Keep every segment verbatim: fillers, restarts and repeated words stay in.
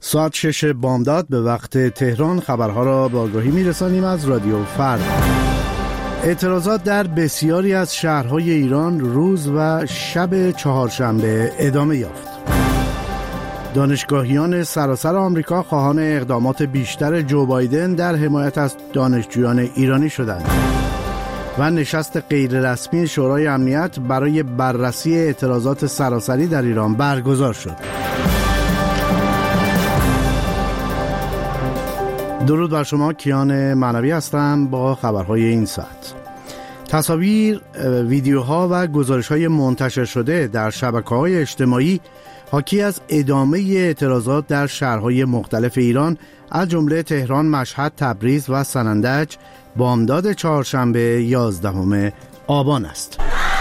ساعت شش بامداد به وقت تهران خبرها را به آگاهی می‌رسانیم از رادیو فردا. اعتراضات در بسیاری از شهرهای ایران روز و شب چهارشنبه ادامه یافت. دانشگاهیان سراسر آمریکا خواهان اقدامات بیشتر جو بایدن در حمایت از دانشجویان ایرانی شدند و نشست غیررسمی شورای امنیت برای بررسی اعتراضات سراسری در ایران برگزار شد. درود بر شما، کیان معنوی هستم با خبرهای این ساعت. تصاویر، ویدیوها و گزارش‌های منتشر شده در شبکه‌های اجتماعی حاکی از ادامه اعتراضات در شهرهای مختلف ایران از جمله تهران، مشهد، تبریز و سنندج بامداد چهارشنبه یازدهم آبان است.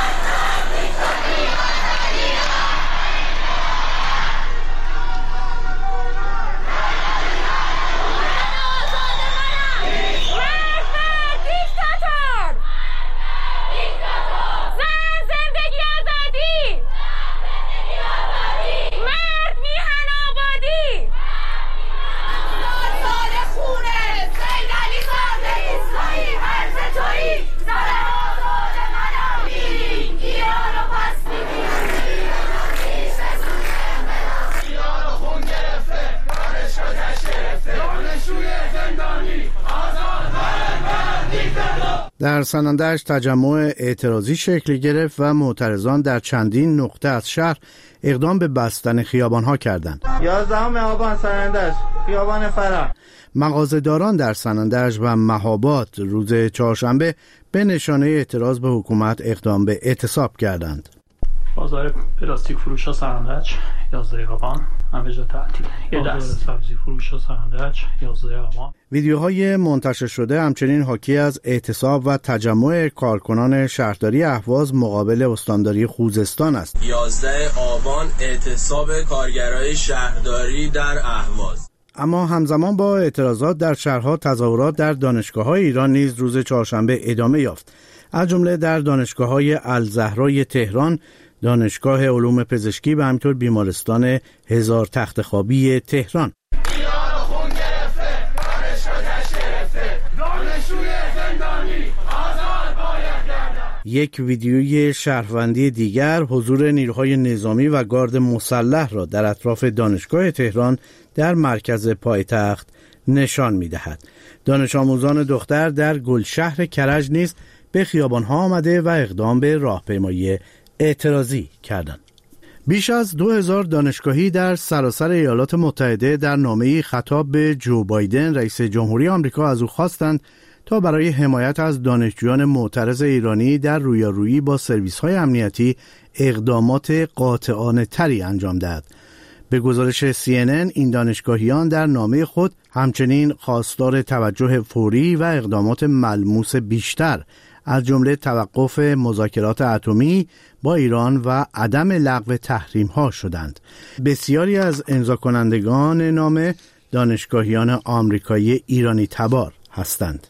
در سنندج تجمع اعتراضی شکل گرفت و معترضان در چندین نقطه از شهر اقدام به بستن خیابان‌ها کردند. یازدهم آبان سنندج، خیابان فرح. مغازه‌داران در سنندج و مهاباد روز چهارشنبه به نشانه اعتراض به حکومت اقدام به اعتصاب کردند. بازار پلاستیک فروشا سنندج یازده آبان همه جا تعطیل. بازار سبزی فروشا سنندج یازده آبان. ویدیوهای منتشر شده همچنین حاکی از اعتصاب و تجمع کارکنان شهرداری اهواز مقابل استانداری خوزستان است. یازده آبان اعتصاب کارگرای شهرداری در اهواز. اما همزمان با اعتراضات در شهرها، تظاهرات در دانشگاه‌های ایران نیز روز چهارشنبه ادامه یافت. از جمله در دانشگاه‌های الزهرای تهران، دانشگاه علوم پزشکی و همینطور بیمارستان هزار تخت خوابی تهران. یک ویدیوی شهروندی دیگر حضور نیروهای نظامی و گارد مسلح را در اطراف دانشگاه تهران در مرکز پایتخت نشان می‌دهد. دانش آموزان دختر در گلشهر کرج نیز به خیابان‌ها آمده و اقدام به راهپیمایی اعتراضی کردند. بیش از دو هزار دانشگاهی در سراسر ایالات متحده در نامه‌ای خطاب به جو بایدن رئیس جمهوری آمریکا از او خواستند تا برای حمایت از دانشجویان معترض ایرانی در رویارویی با سرویس‌های امنیتی اقدامات قاطعانه تری انجام دهد. به گزارش سی ان ان این دانشگاهیان در نامه خود همچنین خواستار توجه فوری و اقدامات ملموس بیشتر از جمله توقف مذاکرات اتمی با ایران و عدم لغو تحریم‌ها شدند. بسیاری از امضا کنندگان نامه دانشگاهیان آمریکایی ایرانی تبار هستند.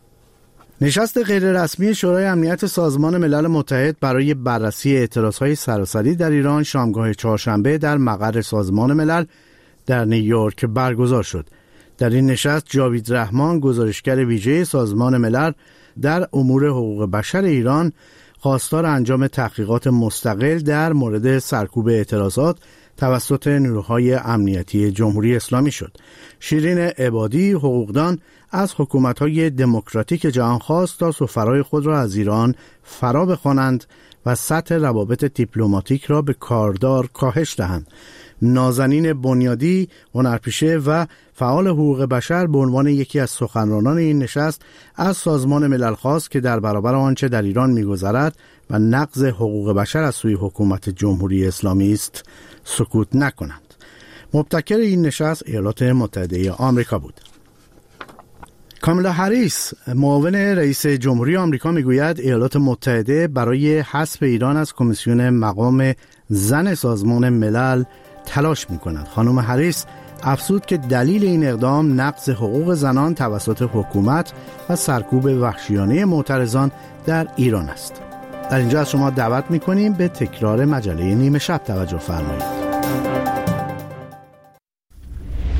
نشست غیررسمی شورای امنیت سازمان ملل متحد برای بررسی اعتراضهای سراسری در ایران شامگاه چهارشنبه در مقر سازمان ملل در نیویورک برگزار شد. در این نشست جاوید رحمان، گزارشگر ویژه سازمان ملل در امور حقوق بشر ایران، خواستار انجام تحقیقات مستقل در مورد سرکوب اعتراضات توسط نیروهای امنیتی جمهوری اسلامی شد. شیرین عبادی، حقوقدان، از حکومت‌های دموکراتیک جهان خواست تا سفرای خود را از ایران فرا بخوانند و سطح روابط دیپلماتیک را به کاردار کاهش دهند. نازنین بنیادی، هنرپیشه و فعال حقوق بشر به عنوان یکی از سخنرانان این نشست از سازمان ملل خواست که در برابر آنچه در ایران می‌گذرد و نقض حقوق بشر از سوی حکومت جمهوری اسلامی است سکوت نکنند. مبتکر این نشست ایالات متحده آمریکا بود. کامالا هریس، معاون رئیس جمهوری آمریکا، میگوید ایالات متحده برای حذف ایران از کمیسیون مقام زن سازمان ملل تلاش می‌کند. خانم هریس افزود که دلیل این اقدام نقض حقوق زنان توسط حکومت و سرکوب وحشیانه معترضان در ایران است. در اینجا از شما دعوت می‌کنیم به تکرار مجله نیمه شب توجه فرمایید.